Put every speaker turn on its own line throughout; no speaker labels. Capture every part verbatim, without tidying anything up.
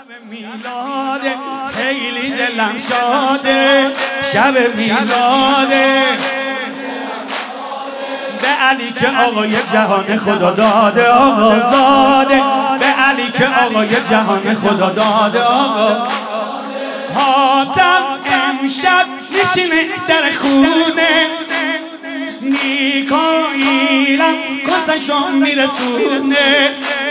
شب میلاده خیلی دلم شاده، شب میلاده به علی که آقای جهان خدا داده آقا زاده، به علی که آقای جهان خدا داده آقا. حاتم امشب میشینه در خونه، میکائیلم کسشون میرسونه،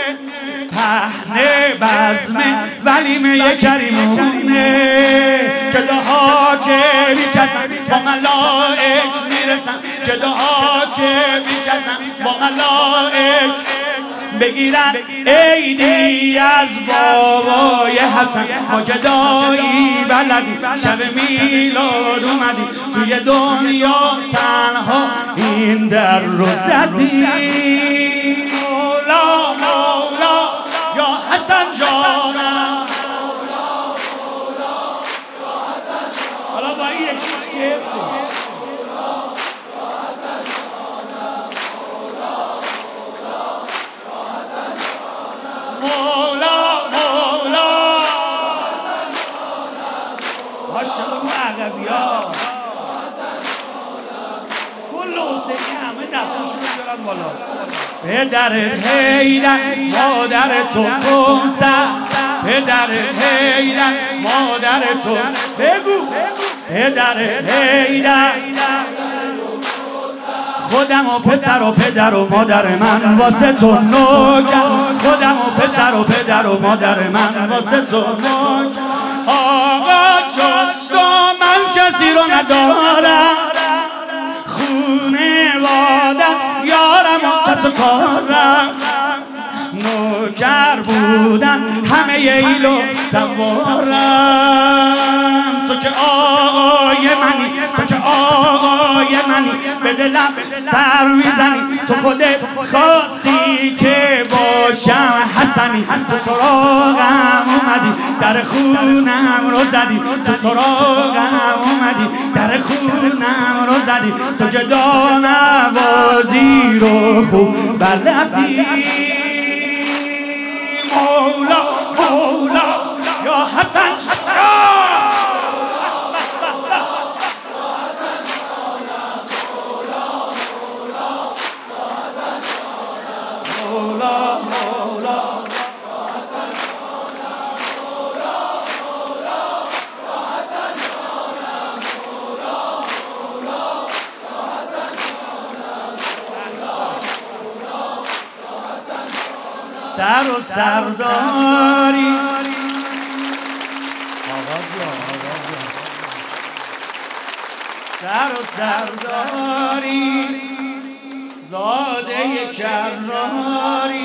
پهنه بزمه ولیمه کریمونه که دعا که میکسن با ملائک میرسن، که دعا که میکسن با ملائک بگیرن عیدی از بابای حسن. ما گدایی بلدی شب میلاد اومدی توی دنیا تنها این در رو زدی. مولا مولا یا حسن جانم، حالا با این یکیش کیف مولا مولا ماشاءالله رو عقبی ها کل حسینی همه دستشون دارن بالا. پدرت حیدر مادر تو کوثر، پدرت حیدر مادر تو بگو، پدرت حیدر خودم و پسر و پدر و مادر من واسه تو نوکر، خودم و پسر و پدر و مادر من واسه تو نوکر. آقا جز تو من کسی رو ندارم، خونه وادم یارم و کس و کارم، نوکر بودن همه ایل و توارم. تو که آقای منی، تو که آقای منی، به دلم سر میزنی، تو خودت خواستی که باشم حسنی. تو سراغم اومدی در خونم رو زدی، تو سراغم اومدی در خونم رو زدی، تو که دانوازی رو خوب بلدی. مولا مولا یا حسن مولا مولا سر و سرداری سر و سرداری زاده کراری.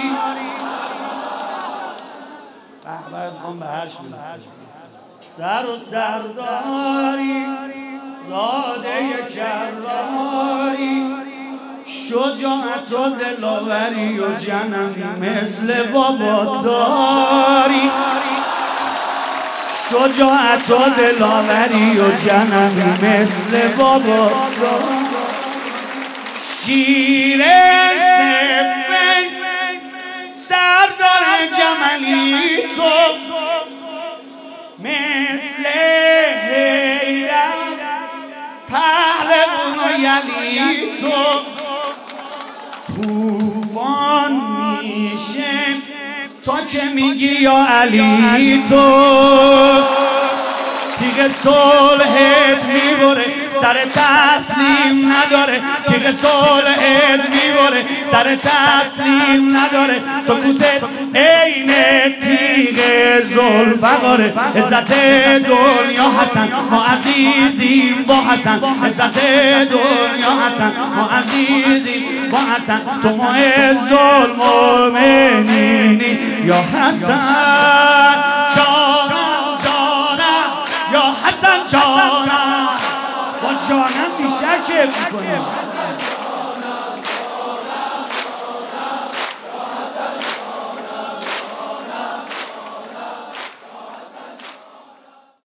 باید بخوام به هرش برسیم. سر و سرداری زاده کراری، شجاعت و دلاوری و جنمی مثل بابا داری، شجاعت و دلاوری و جنمی مثل بابا داری. شیر سفن سردار جملی تو مثل حیدر پهلوان و یلی تو طوفان میشه تا که میگی یا علی. تو تیغ صلحت میبره سر تسلیم نداره، تیغ صلحت میبره سر تسلیم نداره، سکوتت عین تیغ ذوالفقاره. عزت دنیا حسن ما عزیزیم با حسن، عزت دنیا حسن ما عزیزیم با حسن، تو معز المؤمنینی یا حسن جانم جانم یا حسن جانم. با جانم بیشتر کیف میکنم.